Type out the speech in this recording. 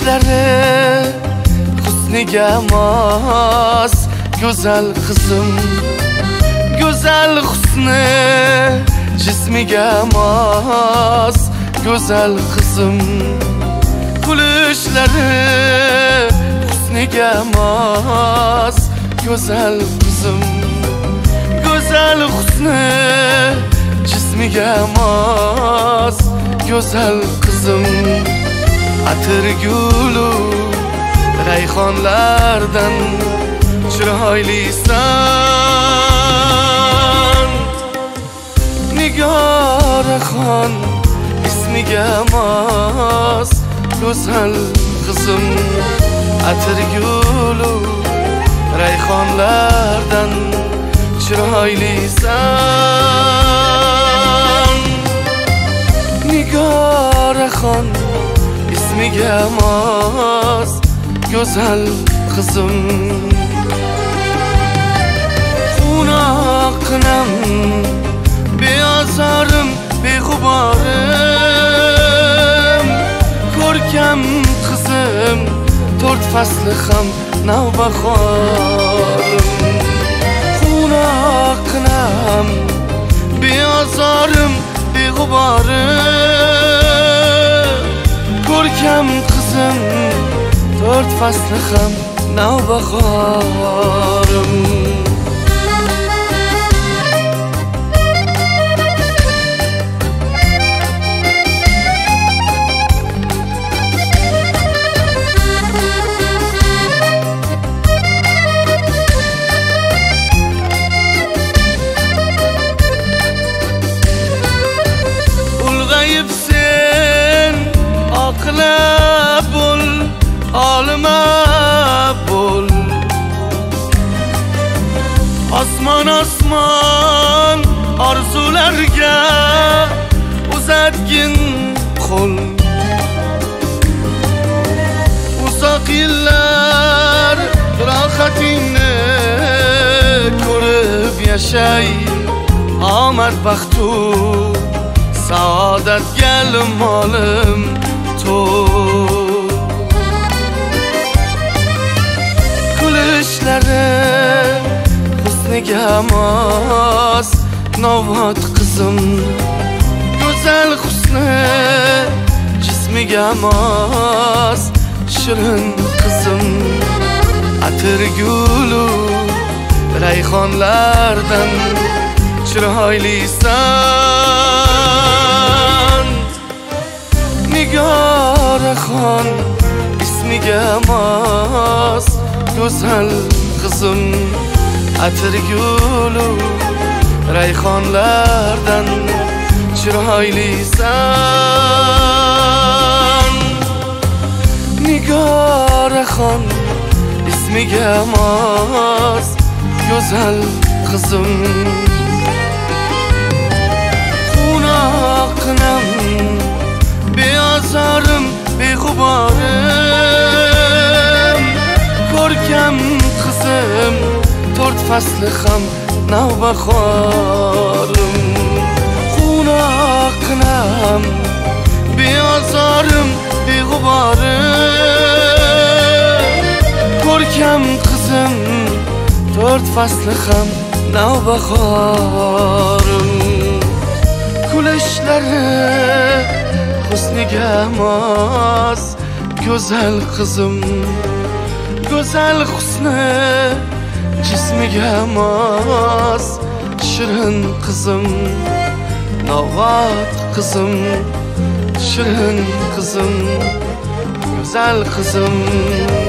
Kulishlari husniga mos go'zal qizim, go'zal husni jismiga mos go'zal qizim. Kulishlari husniga mos go'zal qizim, go'zal husni jismiga mos go'zal qizim. Atir gulu rayhonlardan chiroylisan, Nigoraxon ismiga mos go'zal qizim. Atir gulu rayhonlardan chiroylisan, Nigoraxon ismiga mos go'zal qizim. Xunaqinam beozorim beg'uborim, ko'rkam qizim to'rt fasli ham navbahorim. Xunaqinam beozorim beg'uborim, ko'rkam qizim to'rt fasli ham navbahorim. Ulg'ayibsen oqila bo'l, olima bo'l, osmon osmon orzularga uzatgin qo'l. Uzoq yillar rohatingni ko'rib yashay, omad baxtu saodatga molim to'l. Kulishlari husniga mos novot qizim, go'zal husni jismiga mos shirin qizim. Atir gulu rayhonlardan chiroylisan, Nigoraxon ismiga mos go'zal qizim. Atir gulu rayhonlardan chiroylisan, Nigoraxon ismiga mos go'zal qizim. Xunaqinam beozorim beg'uborim, ko'rkam qizim to'rt fasli ham navbahorim. Xunaqinam beozorim beg'uborim, ko'rkam qizim to'rt fasli ham navbahorim. Kulishlari husniga mos go'zal qizim, go'zal husni jismiga mos shirin qizim. Novot qizim, shirin qizim, go'zal qizim.